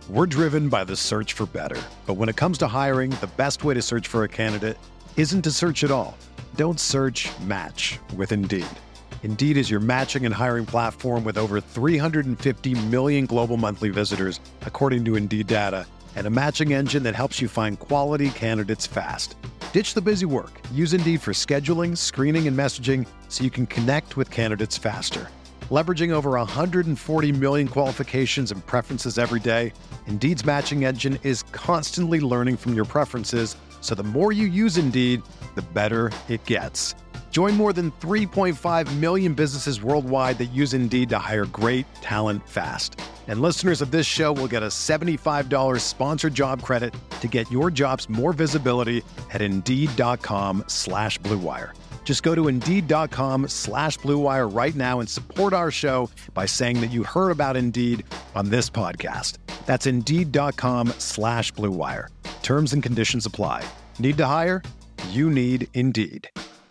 We're driven by the search for better. But when it comes to hiring, the best way to search for a candidate isn't to search at all. Don't search, match with Indeed. Indeed is your matching and hiring platform with over 350 million global monthly visitors, according to Indeed data, and a matching engine that helps you find quality candidates fast. Ditch the busy work. Use Indeed for scheduling, screening, and messaging so you can connect with candidates faster. Leveraging over 140 million qualifications and preferences every day, Indeed's matching engine is constantly learning from your preferences, so the more you use Indeed, the better it gets. Join more than 3.5 million businesses worldwide that use Indeed to hire great talent fast. And listeners of this show will get a $75 sponsored job credit to get your jobs more visibility at Indeed.com/Blue Wire. Just go to Indeed.com/Blue Wire right now and support our show by saying that you heard about Indeed on this podcast. That's Indeed.com/Blue Wire. Terms and conditions apply. Need to hire? You need Indeed.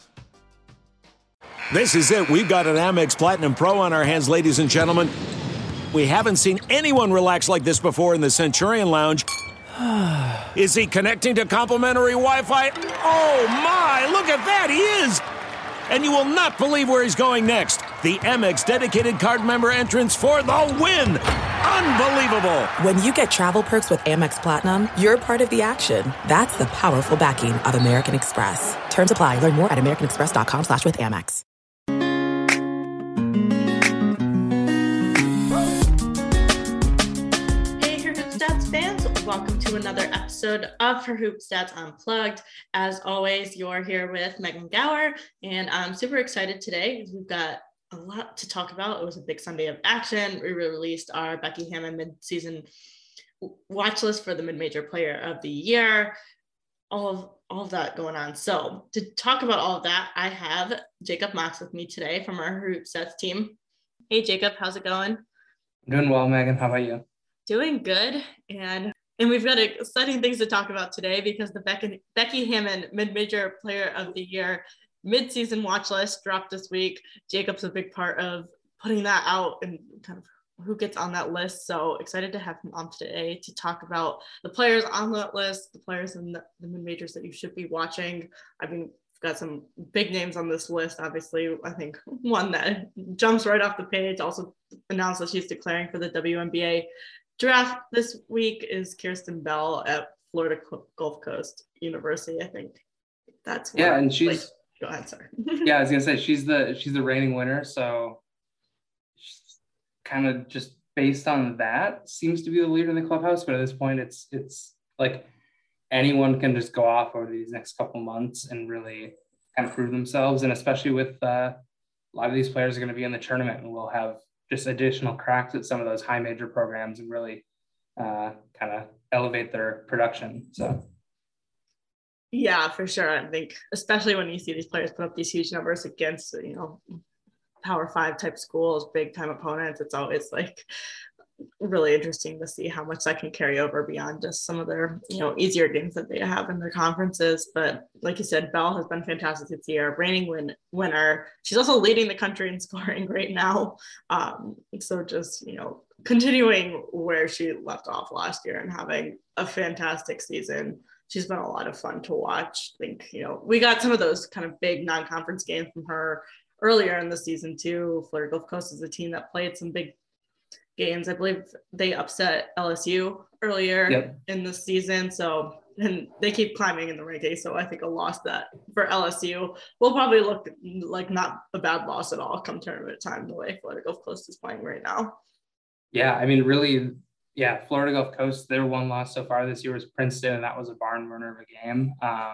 This is it. We've got an Amex Platinum Pro on our hands, ladies and gentlemen. We haven't seen anyone relax like this before in the Centurion Lounge. Is he connecting to complimentary Wi-Fi? Oh, my. Look at that. He is. And you will not believe where he's going next. The Amex dedicated card member entrance for the win. Unbelievable. When you get travel perks with Amex Platinum, you're part of the action. That's the powerful backing of American Express. Terms apply. Learn more at americanexpress.com/withAmex. Welcome to another episode of Her Hoop Stats Unplugged. As always, you're here with Megan Gower, and I'm super excited today because we've got a lot to talk about. It was a big Sunday of action. We released our Becky Hammon mid-season watch list for the Mid-Major Player of the Year. All of that going on. So to talk about all of that, I have Jacob Mox with me today from our Her Hoop Stats team. Hey, Jacob, how's it going? Doing well, Megan. How about you? Doing good. And we've got exciting things to talk about today because the Becky Hammon Mid-Major Player of the Year mid-season watch list dropped this week. Jacob's a big part of putting that out and kind of who gets on that list. So excited to have him on today to talk about the players on that list, the players in the mid-majors that you should be watching. I mean, we've got some big names on this list. Obviously, I think one that jumps right off the page also announced that she's declaring for the WNBA draft this week is Kirsten Bell at Florida Gulf Coast University. I think that's and she's go ahead, sorry. Yeah, I was gonna say she's the reigning winner, so she's kind of just based on that seems to be the leader in the clubhouse. But at this point, it's like anyone can just go off over these next couple months and really kind of prove themselves, and especially with a lot of these players are going to be in the tournament, and we'll have just additional cracks at some of those high major programs and really kind of elevate their production. So. Yeah, for sure. I think, especially when you see these players put up these huge numbers against, Power 5 type schools, big time opponents, it's always like really interesting to see how much that can carry over beyond just some of their, easier games that they have in their conferences. But like you said, Bell has been fantastic this year, reigning winner. She's also leading the country in scoring right now. So just, continuing where she left off last year and having a fantastic season. She's been a lot of fun to watch. I think, we got some of those kind of big non-conference games from her earlier in the season too. Florida Gulf Coast is a team that played some big games. I believe they upset LSU earlier in the season. So, and they keep climbing in the rankings. So I think a loss that for LSU will probably look like not a bad loss at all come tournament time, the way Florida Gulf Coast is playing right now. Yeah, I mean, really, Florida Gulf Coast, their one loss so far this year was Princeton, and that was a barn burner of a game.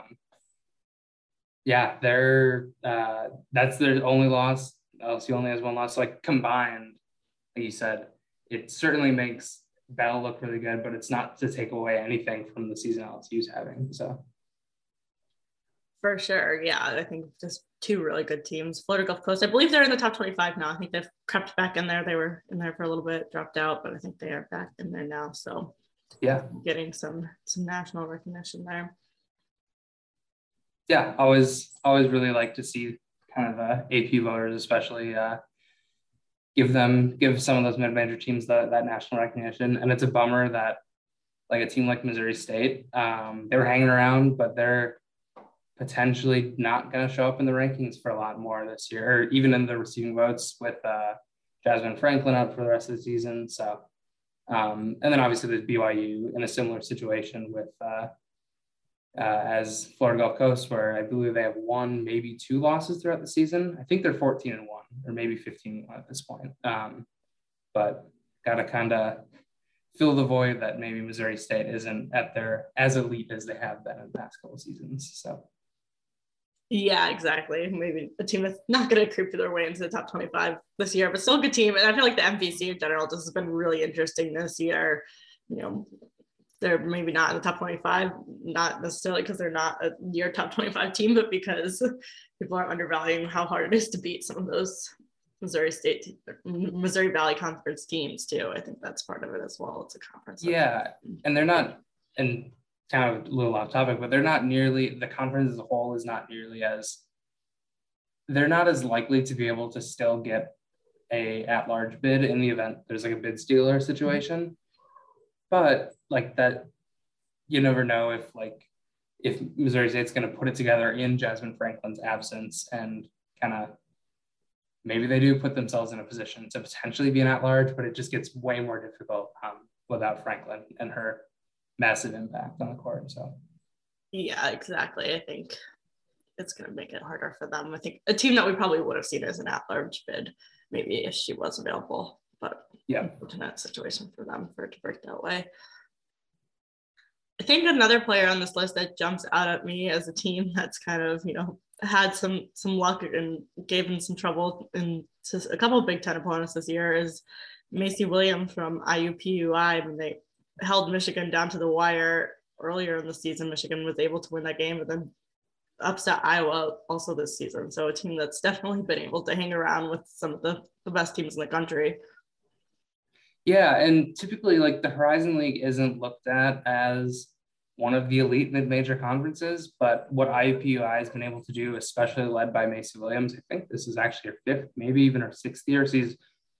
That's their only loss. LSU only has one loss. So like combined, like you said, it certainly makes Bell look really good, but it's not to take away anything from the season LSU's having. So for sure. Yeah, I think just two really good teams. Florida Gulf Coast, I believe they're in the top 25 now. I think they've crept back in there. They were in there for a little bit, dropped out, but I think they are back in there now. So yeah, getting some national recognition there. Yeah, always really like to see kind of AP voters, especially give some of those mid-major teams that national recognition. And it's a bummer that like a team like Missouri State. They were hanging around, but they're potentially not going to show up in the rankings for a lot more this year, or even in the receiving votes with Jasmine Franklin out for the rest of the season. So, and then obviously there's BYU in a similar situation with as Florida Gulf Coast, where I believe they have 1, maybe 2 losses throughout the season. I think they're 14-1 or maybe 15-1 at this point. But got to kind of fill the void that maybe Missouri State isn't at their as elite as they have been in the past couple of seasons. So. Yeah, exactly. Maybe a team that's not going to creep their way into the top 25 this year, but still a good team. And I feel like the MVC in general just has been really interesting this year. You know, they're maybe not in the top 25, not necessarily because they're not a near top 25 team, but because people are undervaluing how hard it is to beat some of those Missouri Valley Conference teams too. I think that's part of it as well. It's a conference. Yeah, and they're not, and kind of a little off topic, but they're not nearly, the conference as a whole is not nearly as, they're not as likely to be able to still get a at-large bid in the event there's like a bid stealer situation. But like that, you never know if Missouri State's going to put it together in Jasmine Franklin's absence, and kind of maybe they do put themselves in a position to potentially be an at-large, but it just gets way more difficult without Franklin and her massive impact on the court. So yeah, exactly. I think it's going to make it harder for them. I think a team that we probably would have seen as an at-large bid, maybe if she was available, but yeah, unfortunate situation for them for it to break that way. I think another player on this list that jumps out at me as a team that's kind of, you know, had some luck and gave them some trouble in a couple of Big Ten opponents this year is Macy Williams from IUPUI. I mean, they held Michigan down to the wire earlier in the season. Michigan was able to win that game, but then upset Iowa also this season. So a team that's definitely been able to hang around with some of the best teams in the country. Yeah, and typically like the Horizon League isn't looked at as one of the elite mid-major conferences, but what IUPUI has been able to do, especially led by Macy Williams, I think this is actually her 5th, maybe even her 6th year. She's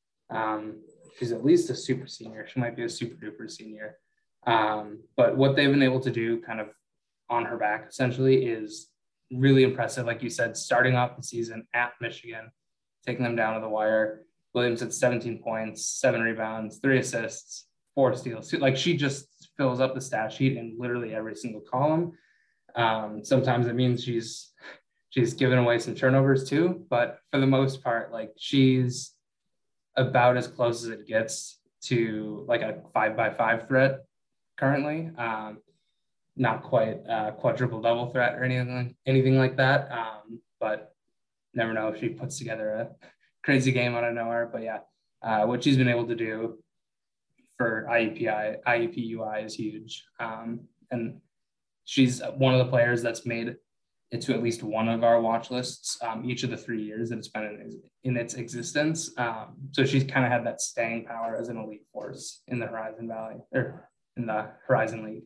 at least a super senior. She might be a super duper senior. But what they've been able to do kind of on her back essentially is really impressive. Like you said, starting off the season at Michigan, taking them down to the wire. Williams had 17 points, 7 rebounds, 3 assists, 4 steals. Like she just fills up the stat sheet in literally every single column. Sometimes it means she's given away some turnovers too, but for the most part, like she's about as close as it gets to like a 5x5 threat currently. Not quite quadruple double threat or anything like that. But never know if she puts together a crazy game out of nowhere. But yeah, what she's been able to do for IUPUI is huge. And she's one of the players that's made it to at least one of our watch lists each of the 3 years that it's been in its existence. So she's kind of had that staying power as an elite force in the Horizon Valley or in the Horizon League.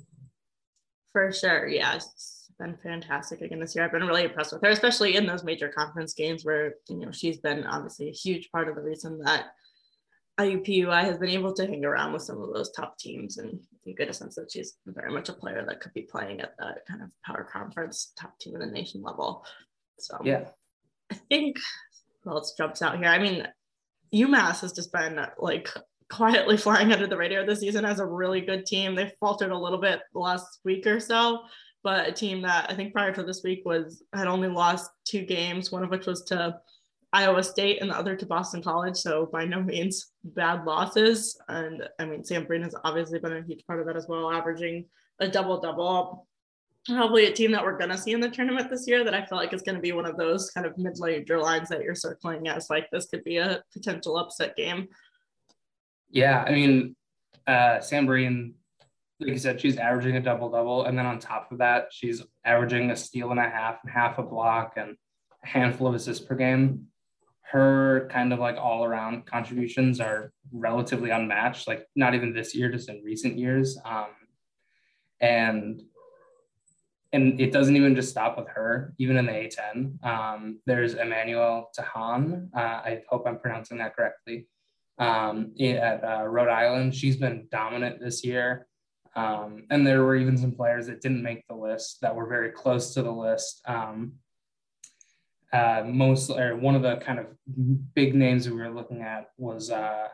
For sure. Yeah. It's been fantastic again this year. I've been really impressed with her, especially in those major conference games where, you know, she's been obviously a huge part of the reason that IUPUI has been able to hang around with some of those top teams, and you get a sense that she's very much a player that could be playing at that kind of power conference top team in the nation level. So yeah, I think who else jumps out here? I mean, UMass has just been like quietly flying under the radar this season as a really good team. They faltered a little bit the last week or so, but a team that I think prior to this week had only lost 2 games, one of which was to Iowa State and the other to Boston College. So by no means bad losses. And I mean, Sam Breen has obviously been a huge part of that as well, averaging a double-double. Probably a team that we're going to see in the tournament this year that I feel like is going to be one of those kind of mid-major lines that you're circling as like this could be a potential upset game. Yeah, I mean, Sam Breen, like you said, she's averaging a double-double. And then on top of that, she's averaging a steal and a half a block, and a handful of assists per game. Her kind of like all-around contributions are relatively unmatched, like not even this year, just in recent years. And it doesn't even just stop with her, even in the A10. There's Emmanuel Tahan. I hope I'm pronouncing that correctly. At Rhode Island, she's been dominant this year. And there were even some players that didn't make the list that were very close to the list. One of the kind of big names that we were looking at was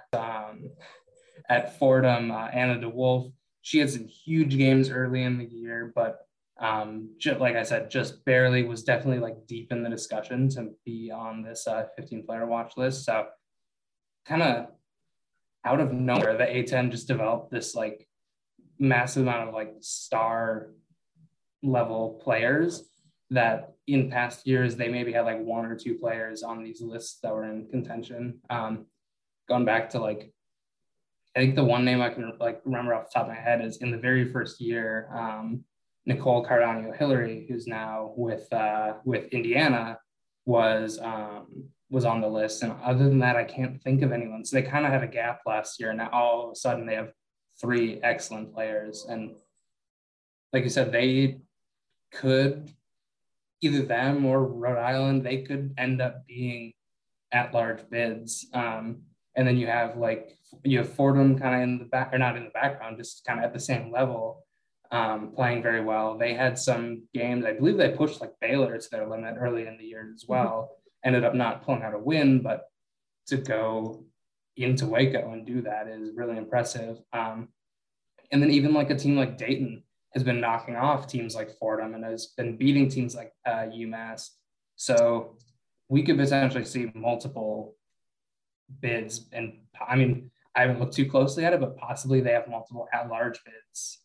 at Fordham, Anna DeWolf. She had some huge games early in the year, but like I said, just barely was definitely like deep in the discussion to be on this 15-player watch list. So kind of out of nowhere, the A10 just developed this like massive amount of like star level players that in past years, they maybe had like one or two players on these lists that were in contention. Going back to like, I think the one name I can like remember off the top of my head is in the very first year, Nicole Cardano-Hillary, who's now with Indiana, was on the list. And other than that, I can't think of anyone. So they kind of had a gap last year, and now all of a sudden they have 3 excellent players. And like you said, they could, either them or Rhode Island, they could end up being at-large bids. And then you have Fordham kind of in the back, or not in the background, just kind of at the same level, playing very well. They had some games, I believe they pushed like Baylor to their limit early in the year as well. Ended up not pulling out a win, but to go into Waco and do that is really impressive. And then even like a team like Dayton has been knocking off teams like Fordham and has been beating teams like UMass. So we could potentially see multiple bids. And I mean, I haven't looked too closely at it, but possibly they have multiple at-large bids,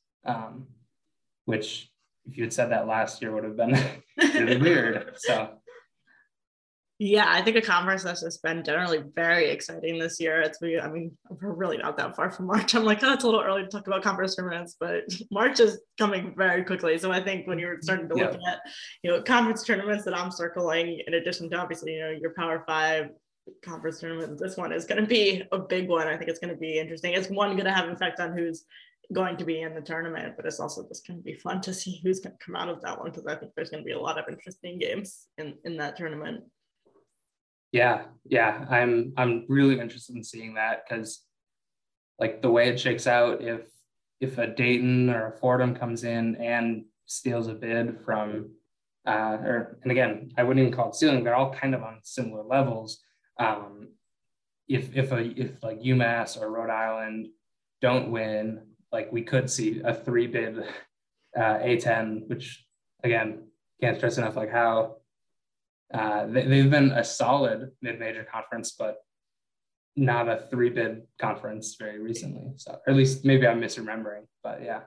which if you had said that last year would have been really weird. So. Yeah, I think a conference that's just been generally very exciting this year. We're really not that far from March. I'm like, it's a little early to talk about conference tournaments, but March is coming very quickly. So I think when you're starting to look at, conference tournaments that I'm circling, in addition to obviously, your Power 5 conference tournament, this one is going to be a big one. I think it's going to be interesting. It's going to have an effect on who's going to be in the tournament, but it's also just going to be fun to see who's going to come out of that one, because I think there's going to be a lot of interesting games in that tournament. Yeah. I'm really interested in seeing that, because like the way it shakes out, if a Dayton or a Fordham comes in and steals a bid from, and again, I wouldn't even call it stealing, they're all kind of on similar levels. If like UMass or Rhode Island don't win, like we could see a 3-bid A10, which again, can't stress enough like how they've been a solid mid-major conference, but not a 3-bid conference very recently. So, or at least maybe I'm misremembering, but yeah.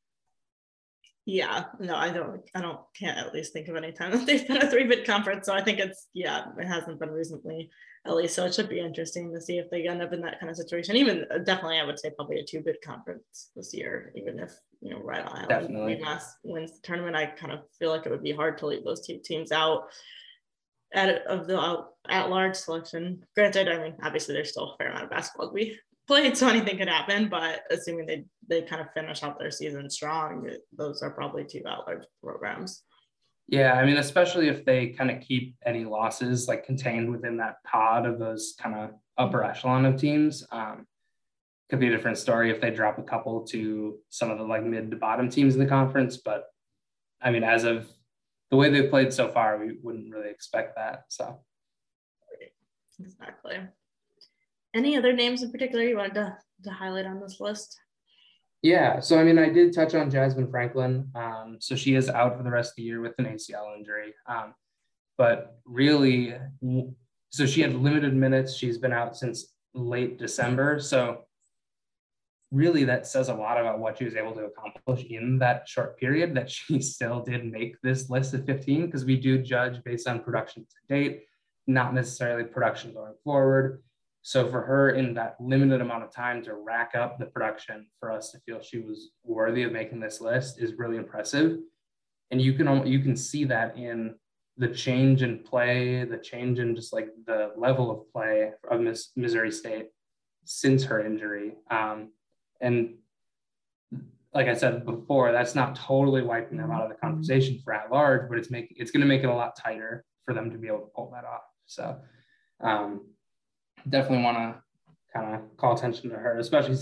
Yeah, no, can't at least think of any time that they've been a 3-bid conference. So I think it hasn't been recently, at least. So it should be interesting to see if they end up in that kind of situation. Even definitely, I would say probably a 2-bid conference this year, even if, Rhode Island UMass wins the tournament. I kind of feel like it would be hard to leave those 2 teams out of the at-large selection. Granted, obviously there's still a fair amount of basketball to be played, so anything could happen, but assuming they kind of finish out their season strong, those are probably 2 at-large programs. Yeah, especially if they kind of keep any losses like contained within that pod of those kind of upper echelon of teams. Could be a different story if they drop a couple to some of the like mid to bottom teams in the conference, but as of the way they've played so far, we wouldn't really expect that. So, exactly. Any other names in particular you wanted to highlight on this list? Yeah, so I did touch on Jasmine Franklin. So she is out for the rest of the year with an ACL injury. But really, so she had limited minutes. She's been out since late December. So really that says a lot about what she was able to accomplish in that short period, that she still did make this list of 15, because we do judge based on production to date, not necessarily production going forward. So for her in that limited amount of time to rack up the production for us to feel she was worthy of making this list is really impressive. And you can see that in the change in play, the change in just like the level of play of Missouri State since her injury. And like I said before, that's not totally wiping them out of the conversation for at large, but it's going to make it a lot tighter for them to be able to pull that off. So definitely want to kind of call attention to her, especially since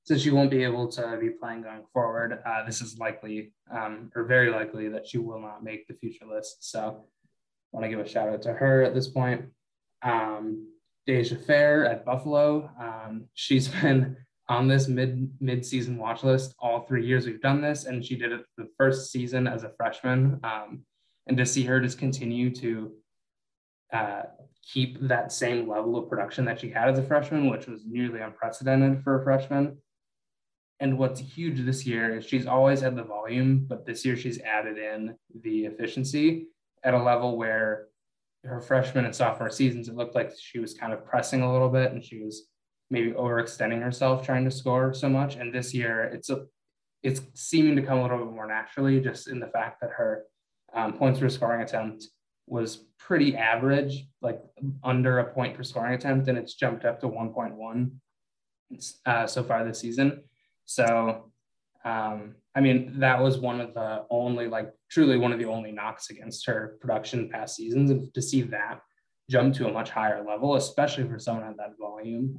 since she won't be able to be playing going forward, this is likely or very likely that she will not make the future list. So I want to give a shout out to her at this point. Deja Fair at Buffalo. She's been on this mid-season watch list all 3 years we've done this, and she did it the first season as a freshman. And to see her just continue to keep that same level of production that she had as a freshman, which was nearly unprecedented for a freshman. And what's huge this year is she's always had the volume, but this year she's added in the efficiency at a level where her freshman and sophomore seasons, it looked like she was kind of pressing a little bit and she was maybe overextending herself trying to score so much. And this year it's seeming to come a little bit more naturally, just in the fact that her points per scoring attempt was pretty average, like under a point per scoring attempt, and it's jumped up to 1.1 so far this season. So, I mean, that was one of the only, like truly one of the only knocks against her production past seasons. And to see that jump to a much higher level, especially for someone at that volume,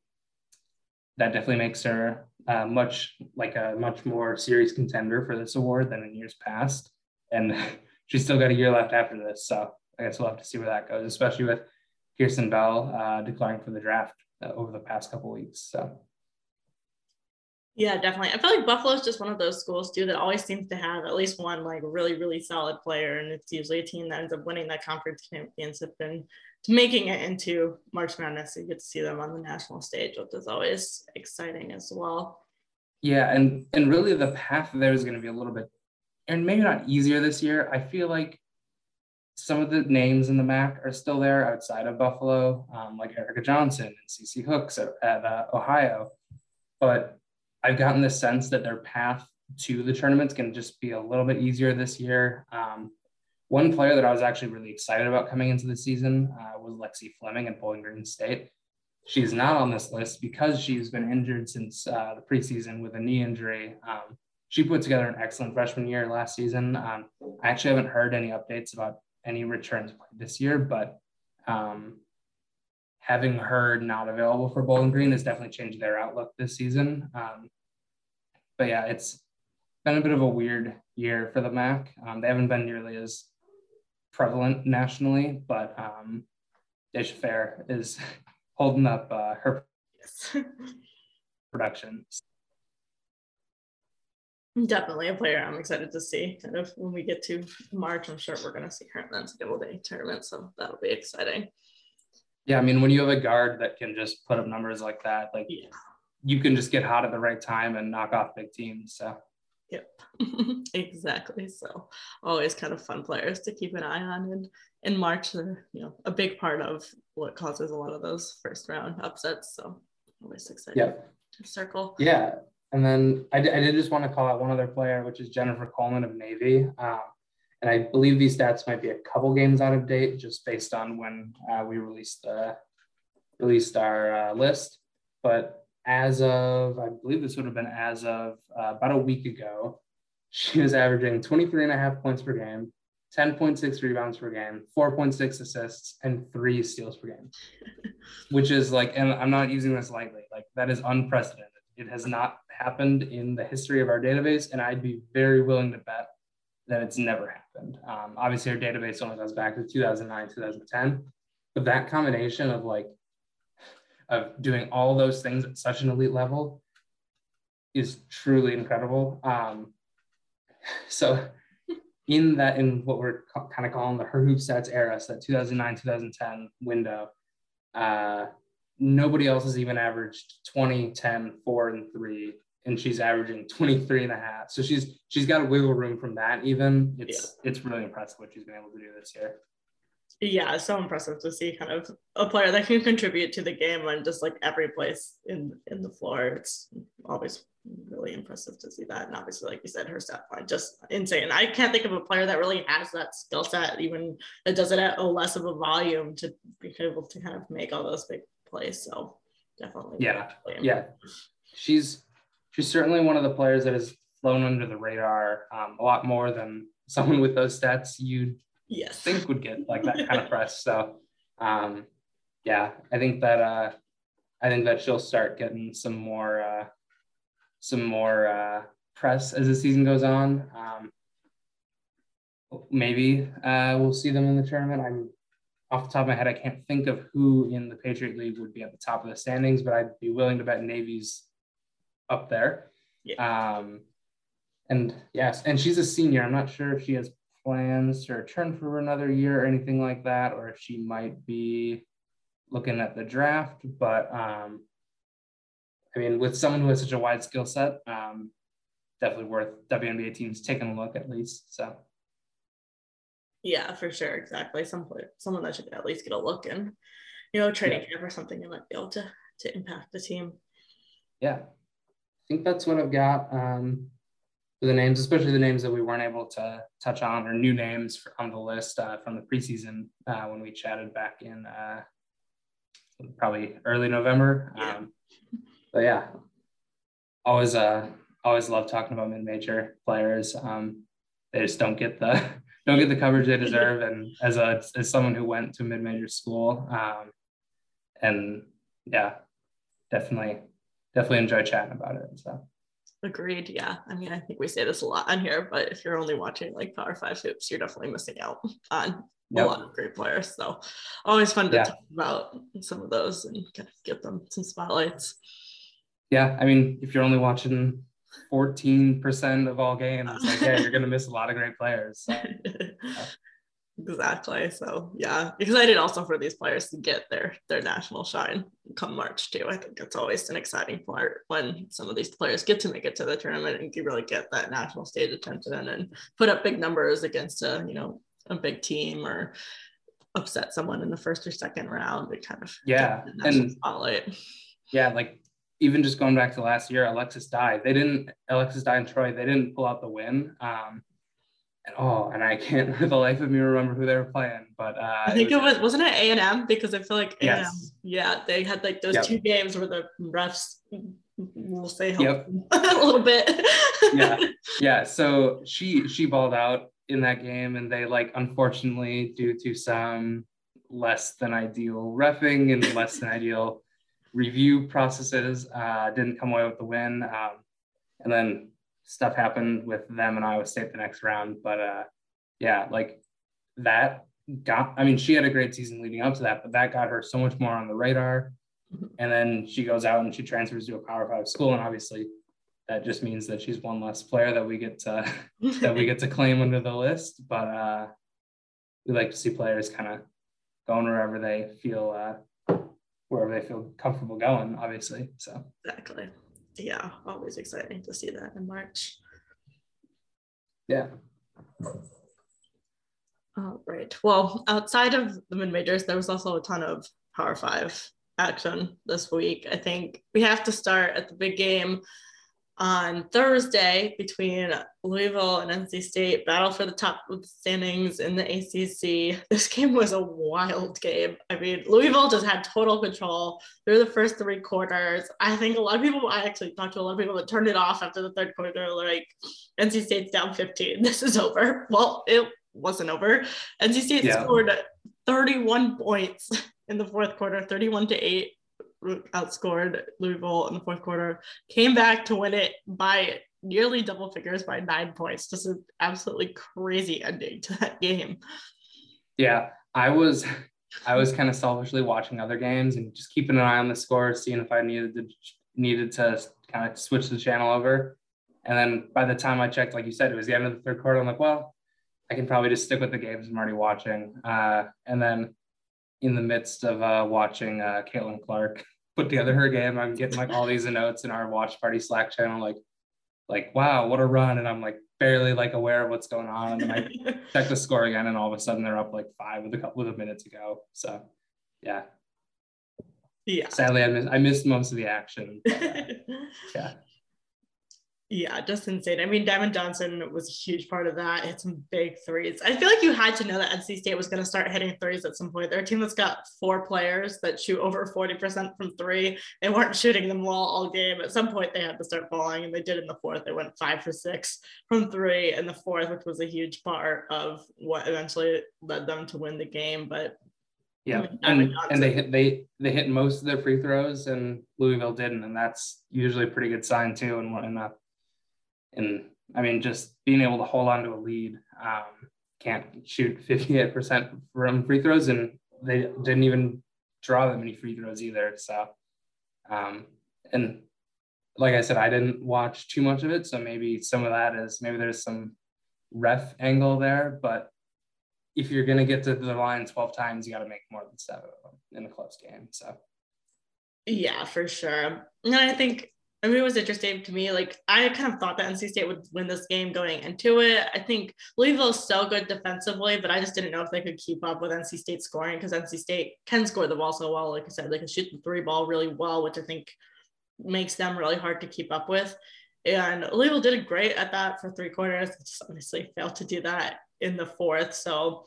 that definitely makes her much more serious contender for this award than in years past. And she's still got a year left after this. So I guess we'll have to see where that goes, especially with Kirsten Bell declaring for the draft over the past couple of weeks. So. Yeah, definitely. I feel like Buffalo is just one of those schools too that always seems to have at least one like really, really solid player. And it's usually a team that ends up winning that conference championship and making it into March Madness. So you get to see them on the national stage, which is always exciting as well. Yeah, and really the path there is going to be a little bit, and maybe not easier this year. I feel like some of the names in the MAC are still there outside of Buffalo, like Erica Johnson and CeCe Hooks at Ohio. But I've gotten the sense that their path to the tournament's going to just be a little bit easier this year. One player that I was actually really excited about coming into the season was Lexi Fleming at Bowling Green State. She's not on this list because she's been injured since the preseason with a knee injury. She put together an excellent freshman year last season. I actually haven't heard any updates about any returns this year, but having her not available for Bowling Green has definitely changed their outlook this season. But yeah, it's been a bit of a weird year for the MAC. They haven't been nearly as prevalent nationally, but Deja Fair is holding up her production. Definitely a player I'm excited to see. Kind of when we get to March, I'm sure we're going to see her in the NCAA tournament, so that'll be exciting. Yeah, I mean, when you have a guard that can just put up numbers like that, like you can just get hot at the right time and knock off big teams. So. Yep, exactly. So always kind of fun players to keep an eye on. And in March, they're a big part of what causes a lot of those first round upsets. So always excited to circle. Yeah. And then I did just want to call out one other player, which is Jennifer Coleman of Navy. And I believe these stats might be a couple games out of date just based on when we released our list. But as of, I believe this would have been as of about a week ago, she was averaging 23.5 points per game, 10.6 rebounds per game, 4.6 assists, and 3 steals per game, which is like, and I'm not using this lightly, like that is unprecedented. It has not happened in the history of our database, and I'd be very willing to bet that it's never happened. Obviously, our database only goes back to 2009, 2010, but that combination of doing all those things at such an elite level is truly incredible. So in what we're kind of calling the her hoop stats era, so that 2009, 2010 window, nobody else has even averaged 20, 10, 4, and 3. And she's averaging 23.5. So she's got a wiggle room from that even. It's really impressive what she's been able to do this year. Yeah, it's so impressive to see kind of a player that can contribute to the game and just like every place in the floor. It's always really impressive to see that. And obviously, like you said, her stat line just insane. I can't think of a player that really has that skill set, even that does it at a less of a volume to be able to kind of make all those big plays. So definitely. Yeah. She's certainly one of the players that has flown under the radar a lot more than someone with those stats you'd think would get like that kind of press. So I think that she'll start getting some more some more press as the season goes on. Maybe we'll see them in the tournament. I'm off the top of my head, I can't think of who in the Patriot League would be at the top of the standings, but I'd be willing to bet Navy's up there. Yeah. And yes, and she's a senior. I'm not sure if she has plans to return for another year or anything like that, or if she might be looking at the draft. But I mean, with someone who has such a wide skill set, definitely worth WNBA teams taking a look at least. So. Yeah, for sure. Exactly. Someone that should at least get a look and, training camp or something, you might be able to impact the team. Yeah. I think that's what I've got for the names, especially the names that we weren't able to touch on, or new names on the list from the preseason when we chatted back in probably early November. Yeah. But yeah, always love talking about mid-major players. They just don't get the coverage they deserve. And as someone who went to mid-major school, and yeah, definitely enjoy chatting about it. So. Agreed. Yeah. I mean, I think we say this a lot on here, but if you're only watching like Power 5 hoops, you're definitely missing out on a lot of great players. So always fun to talk about some of those and kind of give them some spotlights. Yeah. I mean, if you're only watching 14% of all games, like, you're going to miss a lot of great players. So. Exactly. So yeah, excited also for these players to get their national shine come March too. I think that's always an exciting part when some of these players get to make it to the tournament and you really get that national stage attention and put up big numbers against a big team or upset someone in the first or second round. It kind of and spotlight. Yeah, like even just going back to last year, Alexis Dye and Troy, they didn't pull out the win. And I can't for the life of me remember who they were playing, but I think wasn't it A&M, because I feel like A&M, they had like those 2 games where the refs will say help a little bit. yeah. So she balled out in that game, and they unfortunately, due to some less than ideal reffing and less than ideal review processes, didn't come away with the win. And then stuff happened with them and Iowa State the next round. But she had a great season leading up to that, but that got her so much more on the radar. And then she goes out and she transfers to a Power 5 school. And obviously that just means that she's one less player that we get to claim under the list. But we like to see players kind of going wherever they feel comfortable going, obviously. So exactly. Yeah, always exciting to see that in March. Yeah. All right. Well, outside of the mid-majors, there was also a ton of Power 5 action this week. I think we have to start at the big game on Thursday between Louisville and NC State, battle for the top of the standings in the ACC. This game was a wild game. I mean, Louisville just had total control through the first 3 quarters. I think I actually talked to a lot of people that turned it off after the 3rd quarter. They're like, NC State's down 15. This is over. Well, it wasn't over. NC State scored 31 points in the 4th quarter, 31-8. Outscored Louisville in the 4th quarter, came back to win it by nearly double figures by 9 points. Just an absolutely crazy ending to that game. Yeah, I was kind of selfishly watching other games and just keeping an eye on the score, seeing if I needed to kind of switch the channel over. And then by the time I checked, like you said, it was the end of the 3rd quarter. I'm like, well, I can probably just stick with the games I'm already watching. And then in the midst of watching Caitlin Clark put together her game, I'm getting all these notes in our watch party Slack channel, like wow, what a run. And I'm barely aware of what's going on. And then I check the score again, and all of a sudden they're up 5 with a couple of minutes to go. So yeah. Sadly, I missed most of the action. But, Yeah, just insane. I mean, Diamond Johnson was a huge part of that. Hit some big threes. I feel like you had to know that NC State was going to start hitting threes at some point. They're a team that's got 4 players that shoot over 40% from 3. They weren't shooting them well all game. At some point, they had to start falling, and they did in the 4th. They went 5 for 6 from 3 in the 4th, which was a huge part of what eventually led them to win the game. But Yeah, and they hit most of their free throws, and Louisville didn't, and that's usually a pretty good sign too. And I mean, just being able to hold on to a lead, can't shoot 58% from free throws, and they didn't even draw that many free throws either. So, and like I said, I didn't watch too much of it, so maybe some of that is maybe there's some ref angle there, but if you're going to get to the line 12 times, you got to make more than 7 of them in a close game. So, yeah, for sure. And I think, I mean, it was interesting to me. Like, I kind of thought that NC State would win this game going into it. I think Louisville is so good defensively, but I just didn't know if they could keep up with NC State scoring, because NC State can score the ball so well. Like I said, they can shoot the 3 ball really well, which I think makes them really hard to keep up with. And Louisville did great at that for 3 quarters. Just obviously failed to do that in the 4th. So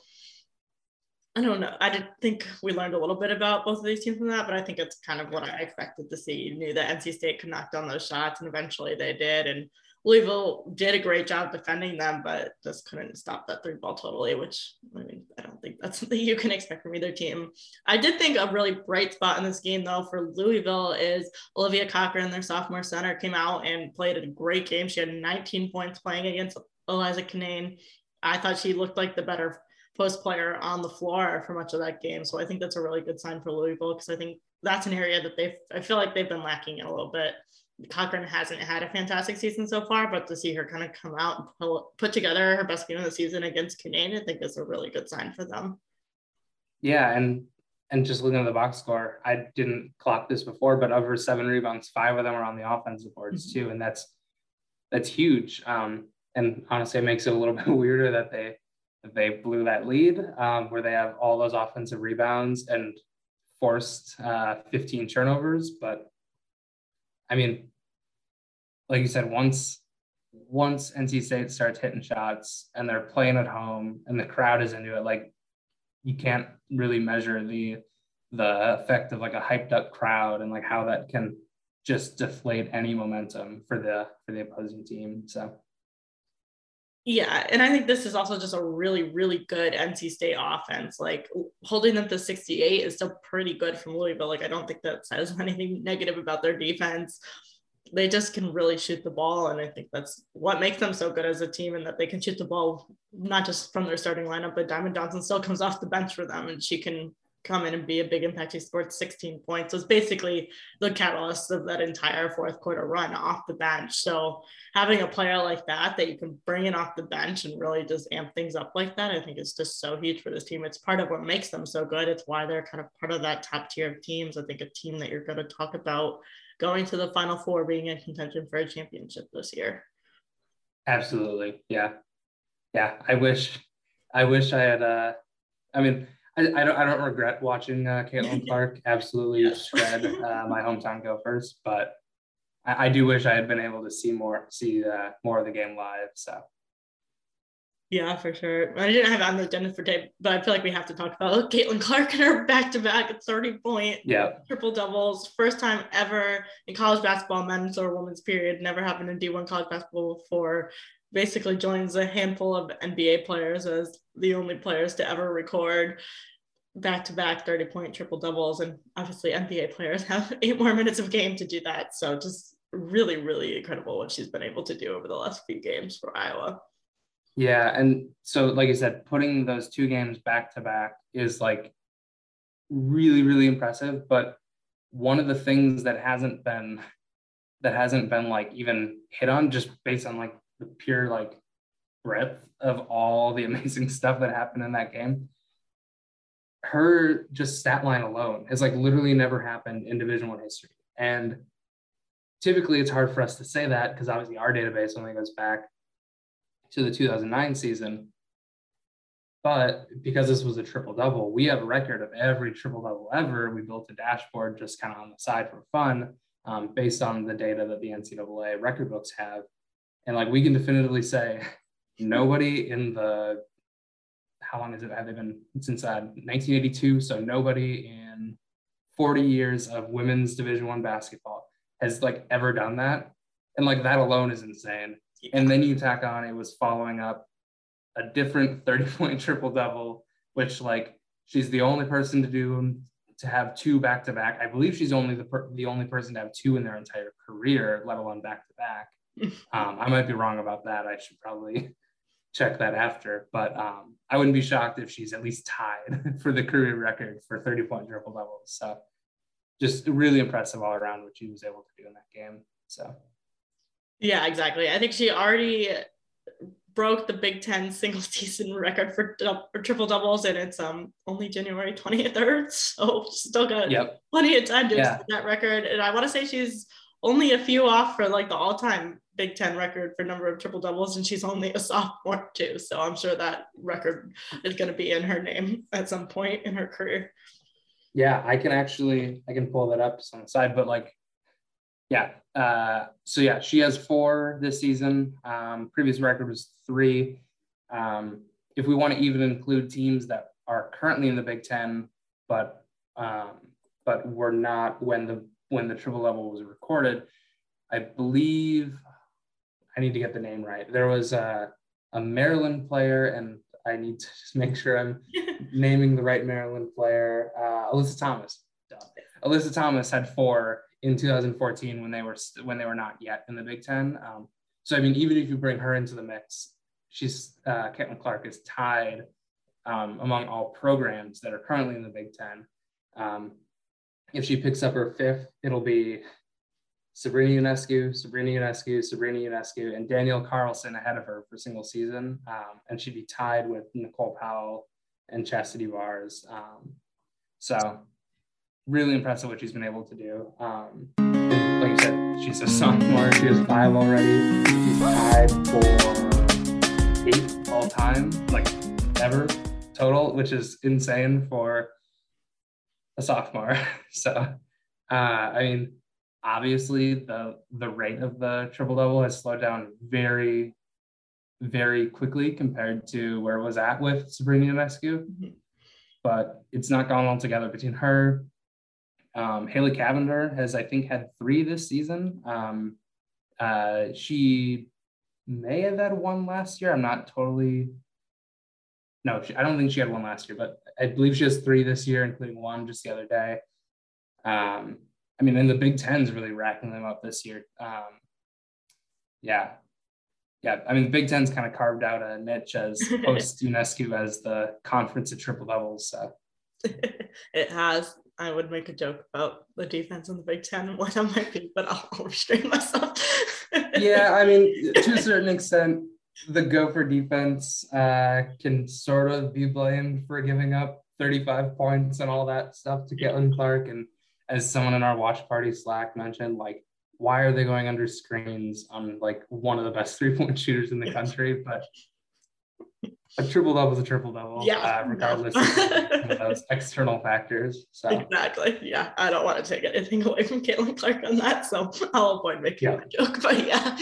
I don't know. I did think we learned a little bit about both of these teams from that, but I think it's kind of what I expected to see. You knew that NC State could knock down those shots, and eventually they did. And Louisville did a great job defending them, but just couldn't stop that 3 ball totally, which, I mean, I don't think that's something you can expect from either team. I did think a really bright spot in this game, though, for Louisville is Olivia Cochran, their sophomore center, came out and played a great game. She had 19 points playing against Eliza Kinane. I thought she looked like the better post player on the floor for much of that game. So I think that's a really good sign for Louisville, because I think that's an area that I feel like they've been lacking in a little bit. Cochran hasn't had a fantastic season so far, but to see her kind of come out and put together her best game of the season against Kinane, I think is a really good sign for them. Yeah, and just looking at the box score, I didn't clock this before, but of her 7 rebounds, 5 of them are on the offensive boards too, and that's huge. And honestly, it makes it a little bit weirder that they blew that lead, where they have all those offensive rebounds and forced 15 turnovers. But I mean, like you said, once NC State starts hitting shots and they're playing at home and the crowd is into it, like, you can't really measure the effect of like a hyped up crowd and like how that can just deflate any momentum for the opposing team. So. Yeah, and I think this is also just a really, really good NC State offense. Like, holding them to 68 is still pretty good from Louisville. Like, I don't think that says anything negative about their defense. They just can really shoot the ball, and I think that's what makes them so good as a team, and that they can shoot the ball not just from their starting lineup, but Diamond Johnson still comes off the bench for them, and she can come in and be a big impact. She scored 16 points. So it's basically the catalyst of that entire 4th quarter run off the bench. So having a player like that you can bring in off the bench and really just amp things up like that, I think is just so huge for this team. It's part of what makes them so good. It's why they're kind of part of that top tier of teams. I think a team that you're going to talk about going to the Final Four, being in contention for a championship this year. Absolutely. Yeah. I wish I had, I mean, I don't regret watching Caitlin Clark absolutely shred my hometown Gophers, but I do wish I had been able to see more of the game live. So. Yeah, for sure. I didn't have it on the agenda for today, but I feel like we have to talk about Caitlin Clark and her back-to-back 30-point triple doubles. First time ever in college basketball, men's or women's period. Never happened in D1 college basketball before. Basically joins a handful of NBA players as the only players to ever record back-to-back 30-point triple doubles. And obviously NBA players have 8 more minutes of game to do that. So just really, really incredible what she's been able to do over the last few games for Iowa. Yeah. And so, like I said, putting those 2 games back to back is like really, really impressive. But one of the things that hasn't been like even hit on, just based on like the pure like breadth of all the amazing stuff that happened in that game, her just stat line alone has like literally never happened in Division I history. And typically it's hard for us to say that because obviously our database only goes back to the 2009 season. But because this was a triple double, we have a record of every triple double ever. We built a dashboard just kind of on the side for fun, based on the data that the NCAA record books have. And like, we can definitively say nobody in the, how long has it, have they been since 1982? So nobody in 40 years of women's Division I basketball has like ever done that. And like, that alone is insane. And then you tack on, it was following up a different 30-point triple double, which like She's the only person to have two back-to-back. I believe she's only the only person to have two in their entire career, let alone back-to-back. I might be wrong about that. I should probably check that after, but I wouldn't be shocked if she's at least tied for the career record for 30-point triple doubles. So just really impressive all around what she was able to do in that game. So yeah, exactly. I think she already broke the Big Ten single season record for triple doubles, and it's only January 23rd, so still got plenty of time to extend that record. And I want to say she's only a few off for like the all-time Big Ten record for number of triple doubles, and she's only a sophomore too. So I'm sure that record is going to be in her name at some point in her career. Yeah, I can pull that up on the side, but like, yeah. So yeah, she has 4 this season. Previous record was 3. If we want to even include teams that are currently in the Big Ten, but were not when the triple double was recorded, I believe, I need to get the name right. There was a Maryland player, and I need to just make sure I'm naming the right Maryland player. Alyssa Thomas. Alyssa Thomas had 4 in 2014 when they were not yet in the Big Ten. So I mean, even if you bring her into the mix, she's Caitlin Clark is tied among all programs that are currently in the Big Ten. If she picks up her 5th, it'll be Sabrina Ionescu, and Danielle Carlson ahead of her for single season. And she'd be tied with Nicole Powell and Chastity Bars. So really impressive what she's been able to do. And like you said, she's a sophomore. She has 5 already. She's tied for 8 all time, like ever total, which is insane for a sophomore. So, I mean, obviously the rate of the triple double has slowed down very, very quickly compared to where it was at with Sabrina Ionescu. But it's not gone altogether between her. Haley Cavender has, I think, had 3 this season. She may have had 1 last year. I'm not totally. No, I don't think she had 1 last year, but I believe she has 3 this year, including 1 just the other day. I mean, and the Big Ten's really racking them up this year. Yeah. I mean, the Big Ten's kind of carved out a niche as post Ionescu as the conference of triple doubles. So it has. I would make a joke about the defense in the Big Ten and what that might be, but I'll restrain myself. Yeah, I mean, to a certain extent, the Gopher defense can sort of be blamed for giving up 35 points and all that stuff to Caitlin Clark. And as someone in our watch party Slack mentioned, like, why are they going under screens on like one of the best 3-point shooters in the country? But a triple double is a triple double, regardless of those external factors. So exactly, yeah. I don't want to take anything away from Caitlin Clark on that, so I'll avoid making a joke. But yeah.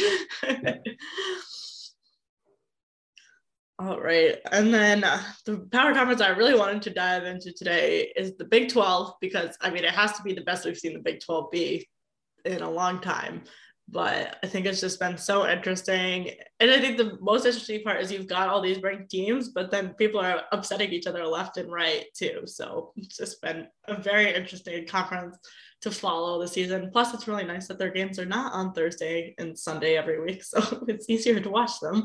All right, and then the power conference I really wanted to dive into today is the Big 12, because I mean it has to be the best we've seen the Big 12 be in a long time. But I think it's just been so interesting. And I think the most interesting part is you've got all these ranked teams, but then people are upsetting each other left and right too. So it's just been a very interesting conference to follow the season. Plus, it's really nice that their games are not on Thursday and Sunday every week. So it's easier to watch them.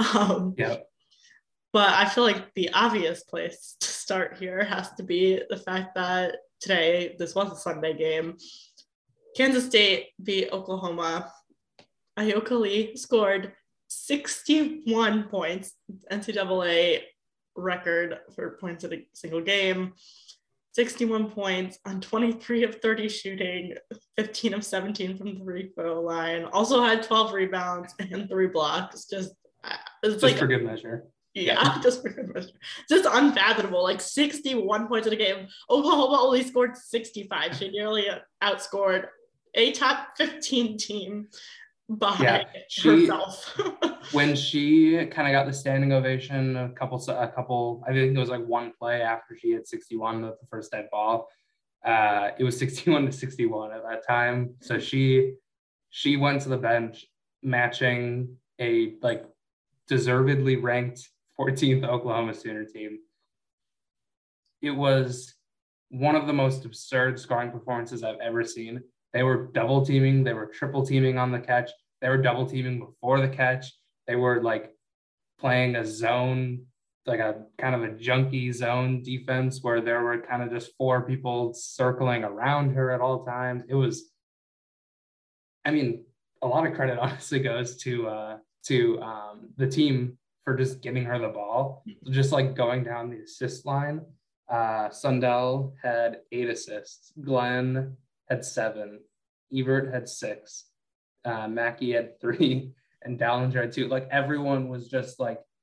But I feel like the obvious place to start here has to be the fact that today, this was a Sunday game, Kansas State beat Oklahoma. Ayoka Lee scored 61 points, NCAA record for points in a single game. 61 points on 23 of 30 shooting, 15 of 17 from the free throw line. Also had 12 rebounds and 3 blocks. Just like for good measure. Yeah, just for good measure. Just unfathomable. Like 61 points in a game. Oklahoma only scored 65. She nearly outscored a top 15 team by herself. When she kind of got the standing ovation, a couple, I think it was like one play after she hit 61 with the first dead ball. It was 61-61 at that time. So she went to the bench matching a like deservedly ranked 14th Oklahoma Sooner team. it was one of the most absurd scoring performances I've ever seen. They were double teaming, they were triple teaming on the catch, they were double teaming before the catch. They were like playing a zone, like a kind of a junky zone defense where there were kind of just 4 people circling around her at all times. It was, I mean, a lot of credit honestly goes to the team for just giving her the ball, just like going down the assist line. Sundell had 8 assists. Glenn had 7. Evert had 6. Mackey had 3, and Dallinger had 2. Like everyone was just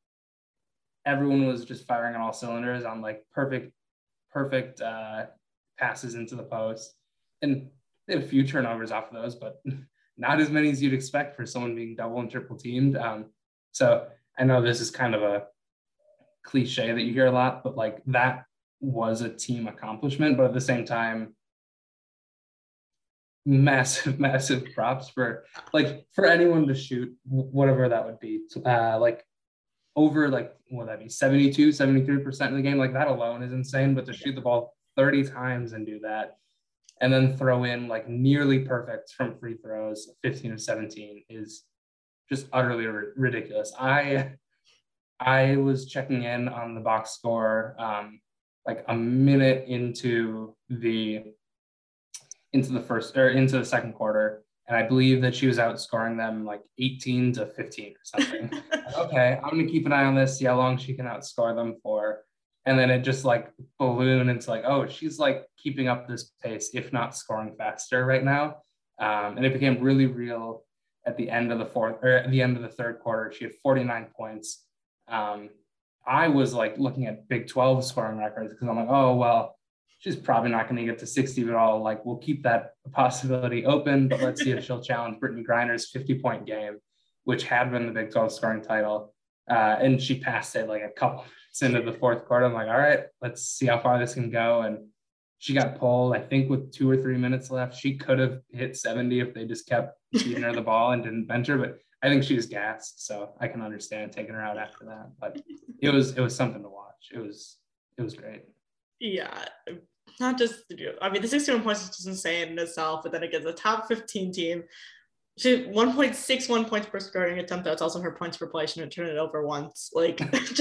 firing on all cylinders on like perfect passes into the post. And they had a few turnovers off of those, but not as many as you'd expect for someone being double and triple teamed. So I know this is kind of a cliche that you hear a lot, but like that was a team accomplishment. But at the same time, massive props for anyone to shoot whatever that would be. Like over like, what would that be, 72, 73% of the game? Like that alone is insane, but to shoot the ball 30 times and do that, and then throw in like nearly perfect from free throws, 15 of 17, is just utterly ridiculous. I was checking in on the box score like a minute into the second quarter, and I believe that she was outscoring them like 18 to 15 or something. Okay, I'm gonna keep an eye on this, see how long she can outscore them for. And then it just like ballooned into like, oh, she's like keeping up this pace, if not scoring faster right now. And it became really real at the end of the third quarter. She had 49 points. I was like looking at Big 12 scoring records because I'm like, oh, well, she's probably not going to get to 60, but we'll keep that possibility open. But let's see if she'll challenge Brittany Griner's 50-point game, which had been the Big 12 scoring title. And she passed it like a couple minutes into the fourth quarter. I'm like, all right, let's see how far this can go. And she got pulled, I think, with 2 or 3 minutes left. She could have hit 70 if they just kept feeding her the ball and didn't bench her. But I think she was gassed, so I can understand taking her out after that. But it was something to watch. It was great. Yeah, not just, I mean, the 61 points is just insane in itself, but then against a top 15 team, she had 1.61 points per scoring attempt. That's also her points per play. She didn't turn it over once. Like,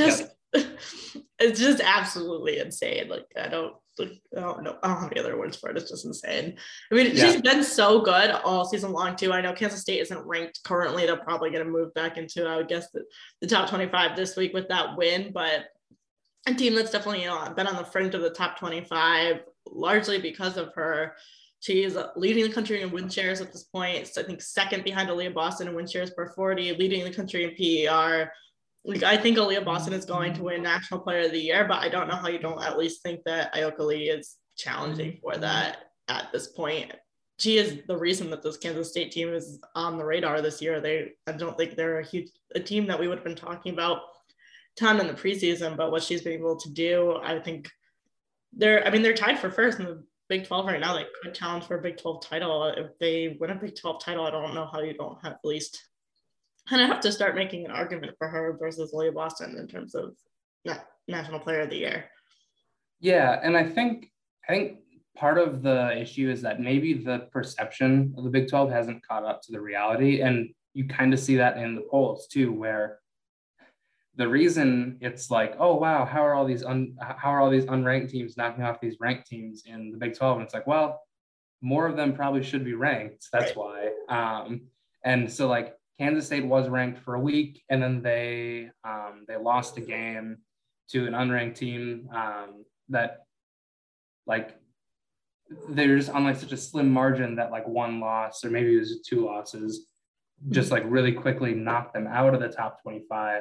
it's just absolutely insane. Like, I don't know. I don't have any other words for it. It's just insane. I mean, she's been so good all season long too. I know Kansas State isn't ranked currently. They're probably going to move back into, I would guess, the top 25 this week with that win. But a team that's definitely, been on the fringe of the top 25, largely because of her. She's leading the country in win shares at this point. So I think second behind Aaliyah Boston in win shares per 40, leading the country in PER. Like, I think Aaliyah Boston is going to win National Player of the Year, but I don't know how you don't at least think that Ayoka Lee is challenging for that at this point. She is the reason that this Kansas State team is on the radar this year. I don't think they're a team that we would have been talking about a ton in the preseason, but what she's been able to do, I think they're tied for first in the Big 12 right now. They could challenge for a Big 12 title. If they win a Big 12 title, I don't know how you don't have at least kind of have to start making an argument for her versus Aaliyah Boston in terms of National Player of the Year. Yeah, and I think part of the issue is that maybe the perception of the Big 12 hasn't caught up to the reality, and you kind of see that in the polls too, where the reason it's like, oh wow, how are all these unranked teams knocking off these ranked teams in the Big 12? And it's like, well, more of them probably should be ranked. That's why. And so like Kansas State was ranked for a week, and then they lost a game to an unranked team that like they're just on like such a slim margin that like one loss or maybe it was 2 losses just like really quickly knocked them out of the top 25.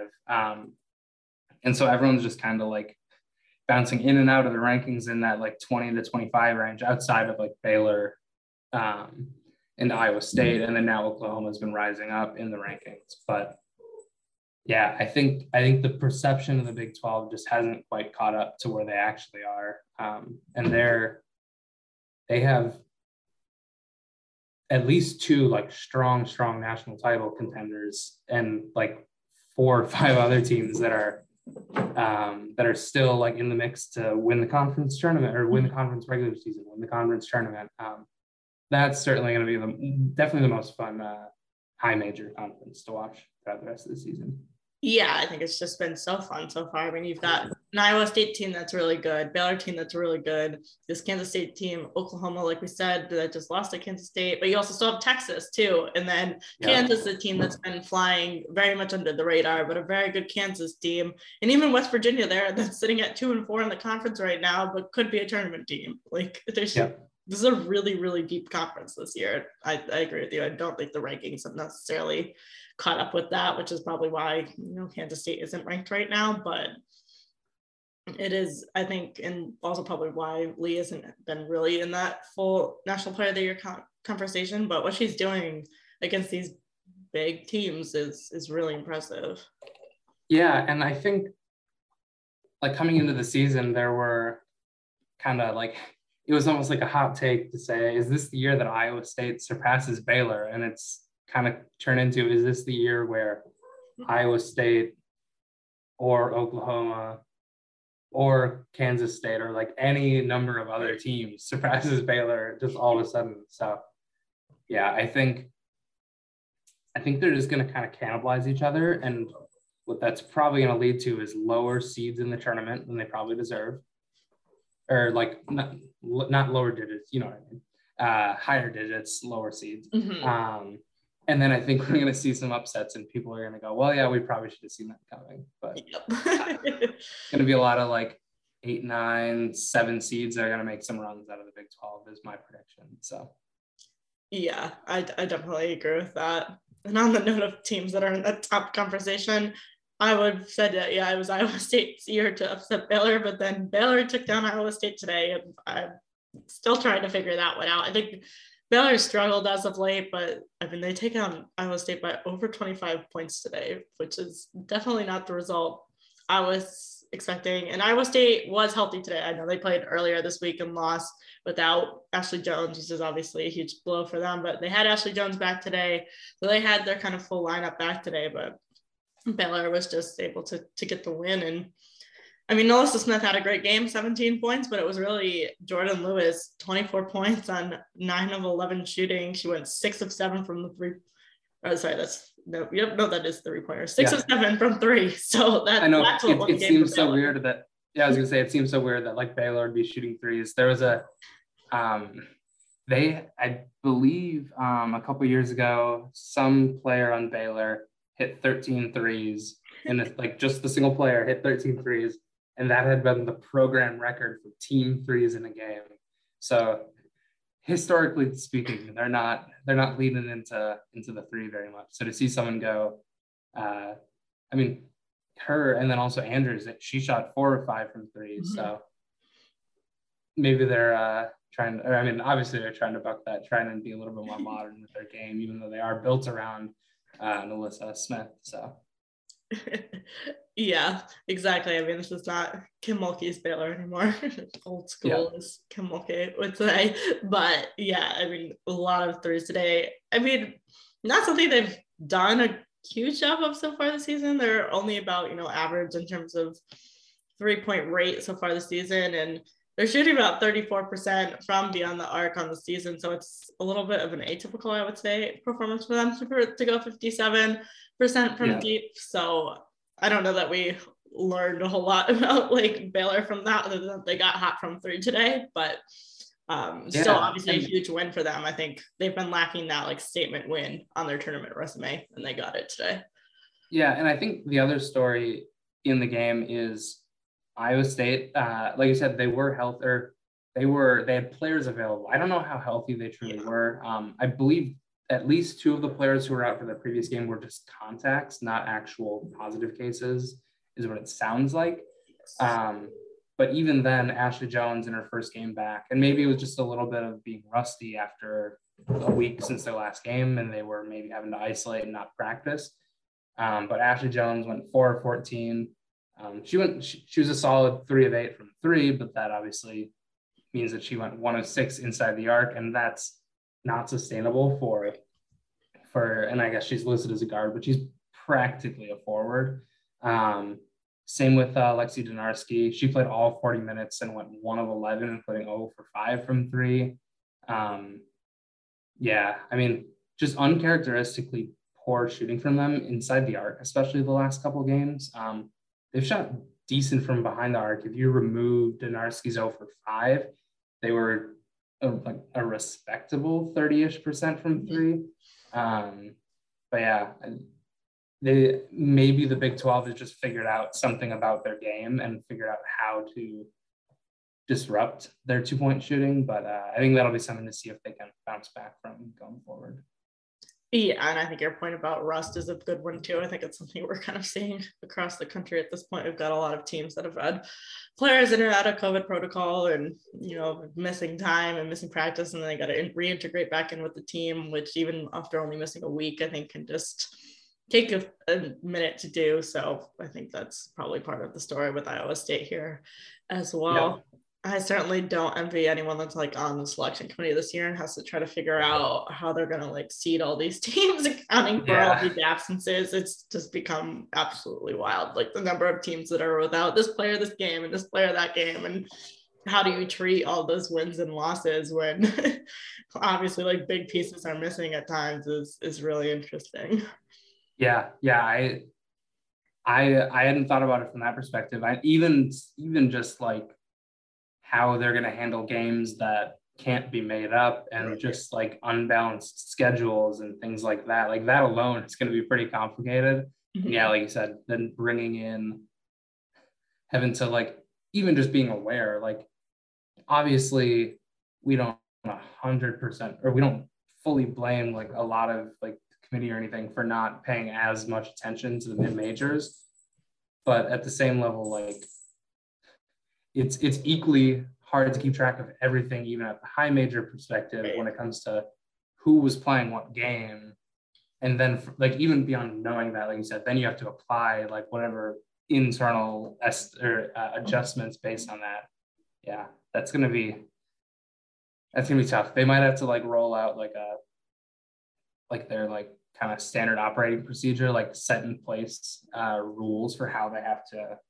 And so everyone's just kind of like bouncing in and out of the rankings in that like 20 to 25 range outside of like Baylor and Iowa State. And then now Oklahoma's been rising up in the rankings. But yeah, I think the perception of the Big 12 just hasn't quite caught up to where they actually are. And they have at least 2 like strong national title contenders and like 4 or 5 other teams that are that are still like in the mix to win the conference tournament or win the conference regular season, win the conference tournament. That's certainly going to be definitely the most fun high major conference to watch throughout the rest of the season. Yeah, I think it's just been so fun so far. I mean, you've got an Iowa State team that's really good, Baylor team that's really good, this Kansas State team, Oklahoma, like we said, that just lost to Kansas State, but you also still have Texas too. And then Kansas, the team that's been flying very much under the radar, but a very good Kansas team. And even West Virginia there, that's sitting at 2-4 in the conference right now, but could be a tournament team. Like this is a really, really deep conference this year. I agree with you. I don't think the rankings have necessarily caught up with that, which is probably why, Kansas State isn't ranked right now, but it is, I think, and also probably why Lee hasn't been really in that full National Player of the Year conversation, but what she's doing against these big teams is really impressive. Yeah, and I think like coming into the season, there were kind of like, it was almost like a hot take to say, is this the year that Iowa State surpasses Baylor? And it's kind of turned into, is this the year where Iowa State or Oklahoma or Kansas State or like any number of other teams surpasses Baylor just all of a sudden? So yeah, I think they're just going to kind of cannibalize each other. And what that's probably going to lead to is lower seeds in the tournament than they probably deserve. Or like not lower digits, you know what I mean? Higher digits, lower seeds. Mm-hmm. And then I think we're going to see some upsets and people are going to go, well, yeah, we probably should have seen that coming. But it's going to be a lot of like 8, 9, 7 seeds that are going to make some runs out of the Big 12 is my prediction. So, yeah, I definitely agree with that. And on the note of teams that are in the top conversation, I would have said that, yeah, it was Iowa State's year to upset Baylor, but then Baylor took down Iowa State today. And I'm still trying to figure that one out. I think Baylor struggled as of late, but I mean, they take on Iowa State by over 25 points today, which is definitely not the result I was expecting. And Iowa State was healthy today. I know they played earlier this week and lost without Ashley Jones, which is obviously a huge blow for them, but they had Ashley Jones back today. So they had their kind of full lineup back today, but Baylor was just able to get the win. And I mean, Nalissa Smith had a great game, 17 points, but it was really Jordan Lewis, 24 points on 9 of 11 shooting. She went 6 of 7 from the three. Oh, sorry, that is the 3-pointer. 6 of 7 from 3. So I know that's what it seems so weird that, I was gonna say, it seems so weird that like Baylor would be shooting threes. There was I believe a couple years ago, some player on Baylor hit 13 threes, and like just the single player hit 13 threes. And that had been the program record for team threes in a game. So historically speaking, they're not leading into the three very much. So to see someone go, I mean, her and then also Andrews, she shot 4 or 5 from 3. Mm-hmm. So maybe they're obviously they're trying to buck that, trying to be a little bit more modern with their game, even though they are built around Nalissa Smith. So. Yeah, exactly. I mean, this is not Kim Mulkey's Baylor anymore. Old school, as Kim Mulkey would say. But yeah, I mean, a lot of threes today. I mean, not something they've done a huge job of so far this season. They're only about, average in terms of 3-point rate so far this season. And they're shooting about 34% from beyond the arc on the season. So it's a little bit of an atypical, I would say, performance for them to go 57% from deep. So I don't know that we learned a whole lot about like Baylor from that, other than they got hot from 3 today, but still obviously a huge win for them. I think they've been lacking that like statement win on their tournament resume, and they got it today. Yeah. And I think the other story in the game is Iowa State, like you said, they were healthy, or they had players available. I don't know how healthy they truly were. I believe at least 2 of the players who were out for the previous game were just contacts, not actual positive cases, is what it sounds like. But even then, Ashley Jones in her first game back, and maybe it was just a little bit of being rusty after a week since their last game, and they were maybe having to isolate and not practice. But Ashley Jones went 4 of 14. She was a solid 3 of 8 from 3, but that obviously means that she went 1 of 6 inside the arc, and that's not sustainable for, and I guess she's listed as a guard, but she's practically a forward. Same with Lexi Donarski. She played all 40 minutes and went 1 of 11, including 0 for 5 from 3. Yeah, I mean, just uncharacteristically poor shooting from them inside the arc, especially the last couple of games. They've shot decent from behind the arc. If you remove Donarski's 0 for 5, they were like a respectable 30-ish% from 3. But yeah, maybe the Big 12 has just figured out something about their game and figured out how to disrupt their 2-point shooting. But I think that'll be something to see if they can bounce back from going forward. Yeah, and I think your point about rust is a good one too. I think it's something we're kind of seeing across the country at this point. We've got a lot of teams that have had players that are out of COVID protocol and, missing time and missing practice, and then they got to reintegrate back in with the team, which even after only missing a week, I think can just take a minute to do. So I think that's probably part of the story with Iowa State here as well. Yep. I certainly don't envy anyone that's like on the selection committee this year and has to try to figure out how they're going to like seed all these teams, accounting for all these absences. It's just become absolutely wild. Like the number of teams that are without this player this game and this player that game. And how do you treat all those wins and losses when obviously like big pieces are missing at times is really interesting. Yeah. I hadn't thought about it from that perspective. I even just like how they're going to handle games that can't be made up and just like unbalanced schedules and things like that. Like that alone, it's going to be pretty complicated. Mm-hmm. Yeah, like you said, then bringing in, having to like, even just being aware, like obviously we don't 100% or we don't fully blame like a lot of like the committee or anything for not paying as much attention to the mid-majors. But at the same level, like it's equally hard to keep track of everything, even at the high major perspective when it comes to who was playing what game. And then like, even beyond knowing that, like you said, then you have to apply like whatever internal adjustments based on that. Yeah, that's going to be tough. They might have to like roll out like their like kind of standard operating procedure, like set in place rules for how they have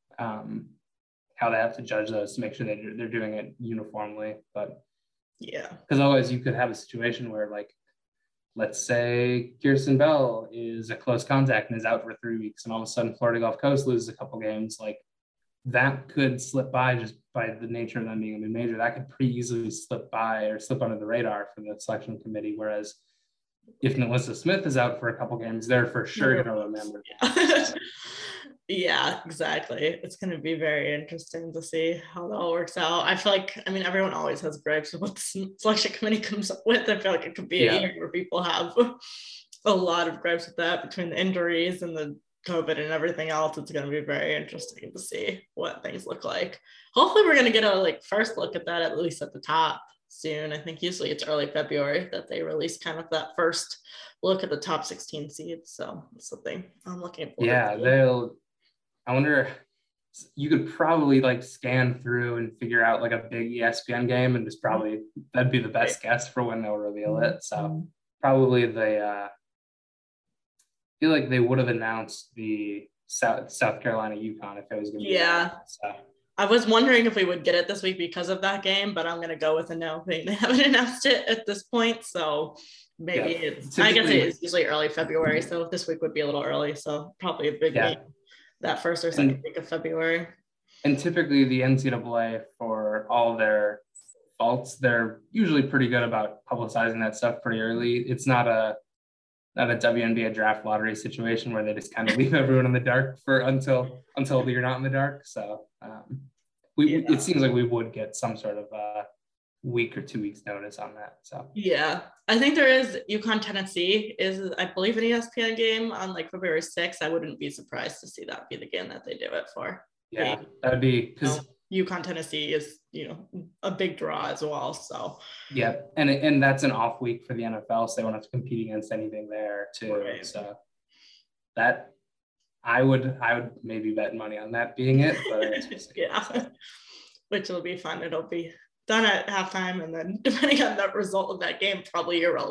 to judge those to make sure that they're doing it uniformly. But yeah, because otherwise you could have a situation where like, let's say Kirsten Bell is a close contact and is out for 3 weeks, and all of a sudden Florida Gulf Coast loses a couple games. Like that could slip by just by the nature of them being a mid-major. That could pretty easily slip by or slip under the radar for the selection committee. Whereas if Melissa Smith is out for a couple games, they're for sure going to remember. Yeah, exactly. It's going to be very interesting to see how that all works out. I feel like, I mean, everyone always has gripes with what the selection committee comes up with. I feel like it could be a year where people have a lot of gripes with that between the injuries and the COVID and everything else. It's going to be very interesting to see what things look like. Hopefully we're going to get a first look at that, at least at the top soon. I think usually it's early February that they release kind of that first look at the top 16 seeds. So it's something I'm looking forward to. Yeah, I wonder, you could probably like scan through and figure out like a big ESPN game, and just probably that'd be the best guess for when they'll reveal it. So probably they feel like they would have announced the South Carolina UConn if it was going to be. Yeah. So I was wondering if we would get it this week because of that game, but I'm going to go with a no. They haven't announced it at this point, so maybe I guess it is usually early February, so this week would be a little early. So probably a big game that first or second week of February. And typically the NCAA, for all their faults, they're usually pretty good about publicizing that stuff pretty early. It's not a WNBA draft lottery situation where they just kind of leave everyone in the dark until you're not in the dark. So it seems like we would get some sort of week or 2 weeks notice on that. So yeah, I think there is UConn Tennessee is, I believe, an ESPN game on like February 6th. I wouldn't be surprised to see that be the game that they do it for. Yeah, that'd be because UConn Tennessee is a big draw as well. So yeah, and that's an off week for the NFL, so they won't have to compete against anything there too. Right. So that I would maybe bet money on that being it, but yeah, which will be fun. It'll be done at halftime, and then depending on the result of that game, probably irrelevant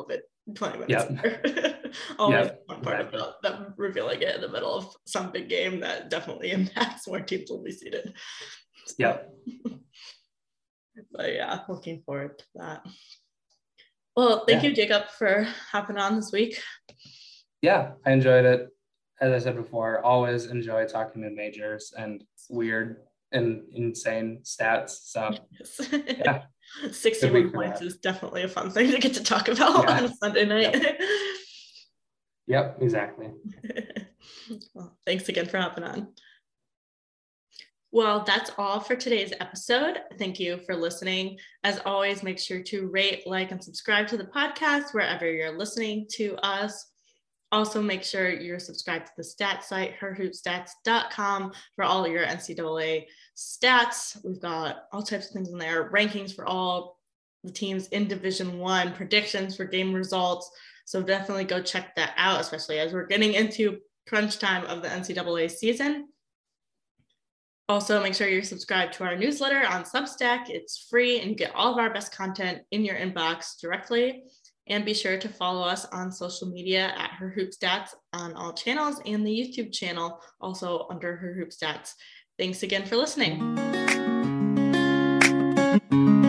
20 minutes. Yep. Always one part about them revealing it in the middle of some big game that definitely impacts where teams will be seated. So, Yep. But yeah, looking forward to that. Well, thank you, Jacob, for hopping on this week. Yeah, I enjoyed it. As I said before, always enjoy talking mid-majors and weird and insane stats. So yeah. 61 points is definitely a fun thing to get to talk about on a Sunday night. Yep, exactly. Well, thanks again for hopping on. Well, that's all for today's episode. Thank you for listening. As always, make sure to rate, like, and subscribe to the podcast wherever you're listening to us. Also, make sure you're subscribed to the stats site, herhoopstats.com, for all your NCAA stats. We've got all types of things in there, rankings for all the teams in Division I, predictions for game results. So definitely go check that out, especially as we're getting into crunch time of the NCAA season. Also, make sure you're subscribed to our newsletter on Substack. It's free and you get all of our best content in your inbox directly. And be sure to follow us on social media at Her Hoop Stats on all channels and the YouTube channel also under Her Hoop Stats. Thanks again for listening.